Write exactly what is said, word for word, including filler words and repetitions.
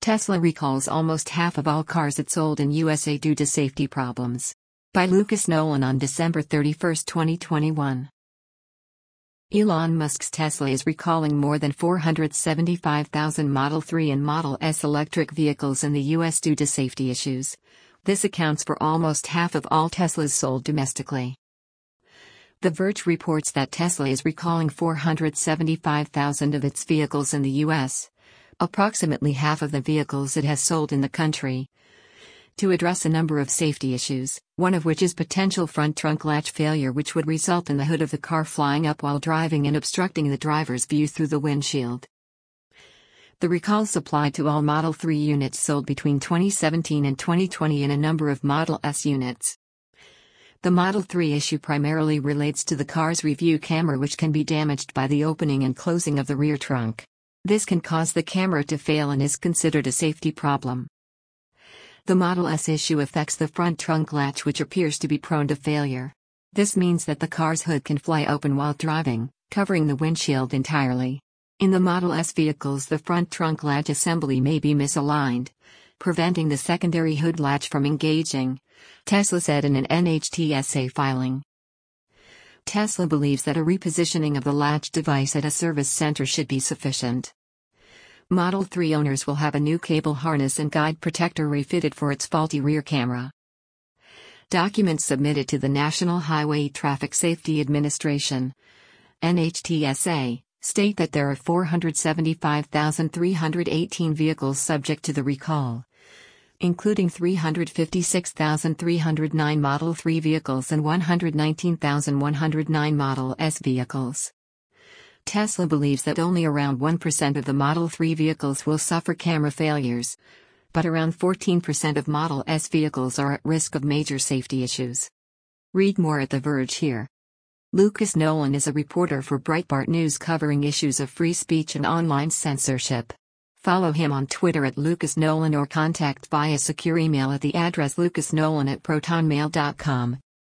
Tesla recalls almost half of all cars it sold in U S A due to safety problems. By Lucas Nolan on December thirty-first, twenty twenty-one. Elon Musk's Tesla is recalling more than four hundred seventy-five thousand Model three and Model S electric vehicles in the U S due to safety issues. This accounts for almost half of all Teslas sold domestically. The Verge reports that Tesla is recalling four hundred seventy-five thousand of its vehicles in the U S, approximately half of the vehicles it has sold in the country, to address a number of safety issues, one of which is potential front trunk latch failure, which would result in the hood of the car flying up while driving and obstructing the driver's view through the windshield. The recalls apply to all Model three units sold between twenty seventeen and twenty twenty and a number of Model S units. The Model three issue primarily relates to the car's review camera, which can be damaged by the opening and closing of the rear trunk. This can cause the camera to fail and is considered a safety problem. The Model S issue affects the front trunk latch, which appears to be prone to failure. This means that the car's hood can fly open while driving, covering the windshield entirely. In the Model S vehicles, the front trunk latch assembly may be misaligned, preventing the secondary hood latch from engaging, Tesla said in an N H T S A filing. Tesla believes that a repositioning of the latch device at a service center should be sufficient. Model three owners will have a new cable harness and guide protector refitted for its faulty rear camera. Documents submitted to the National Highway Traffic Safety Administration, N H T S A, state that there are four hundred seventy-five thousand three hundred eighteen vehicles subject to the recall, including three hundred fifty-six thousand three hundred nine Model three vehicles and one hundred nineteen thousand one hundred nine Model S vehicles. Tesla believes that only around one percent of the Model three vehicles will suffer camera failures, but around fourteen percent of Model S vehicles are at risk of major safety issues. Read more at The Verge here. Lucas Nolan is a reporter for Breitbart News covering issues of free speech and online censorship. Follow him on Twitter at Lucas Nolan or contact via secure email at the address lucasnolan at protonmail dot com.